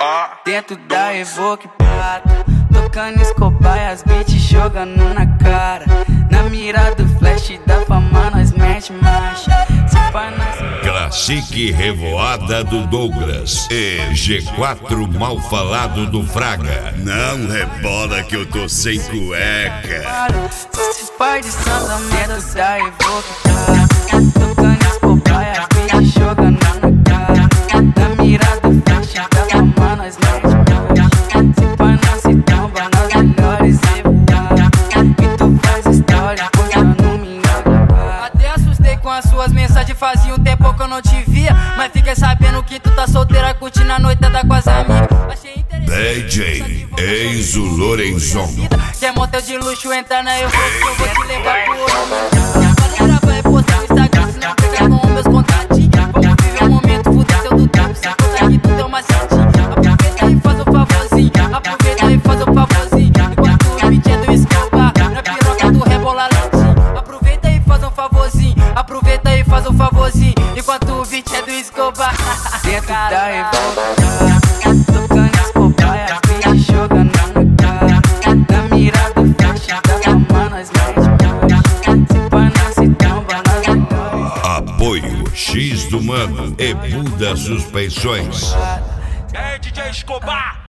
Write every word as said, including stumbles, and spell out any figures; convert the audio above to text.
Dentro da Evoque Prata, tocando Escobar e as beats jogando na cara. Na mira do flash da fama nós mete marcha. Se pá nós... Classique Revoada do Douglas e G quatro Mal Falado do Fraga. Não rebola que eu tô sem cueca. Se pai de Santa Merda da Evoque Prata, tocando Escobar e as beats jogando na cara. Na mira do flash da fama nós mete marcha. Se pá nós se tromba nas melhores revoadas. E tu faz história contando minha cara. Até assustei com as suas mensagens, fazia um tempo que eu não te via. Mas fiquei sabendo que tu tá solteira, curtindo a noitada com as amigas. Achei interessante. D J Enzo Lorenzon. Quer motel de luxo, entra na eu vou, que eu vou te levar pro outro. Pode gravar e postar no Instagram, se não pegar com meus contatinhos. Vamos viver o momento, fuder teu do tempo, sem contar que tu deu uma setinha. Aproveita e faz o favorzinho, aproveita e faz o favorzinho. Enquanto o beat é do Escobar, na piroca do rebola lentinho. Aproveita e faz um favorzinho, aproveita e faz um favorzinho. Enquanto o beat é do Escobar. Dentro da Evoque, tocando Escobar e as beats jogando na cara. Na mira do flash da fama nós mete marcha. Se pá nós se tromba nas melhores. Apoio X do Mano e Buda Suspensões. É D J Escobar.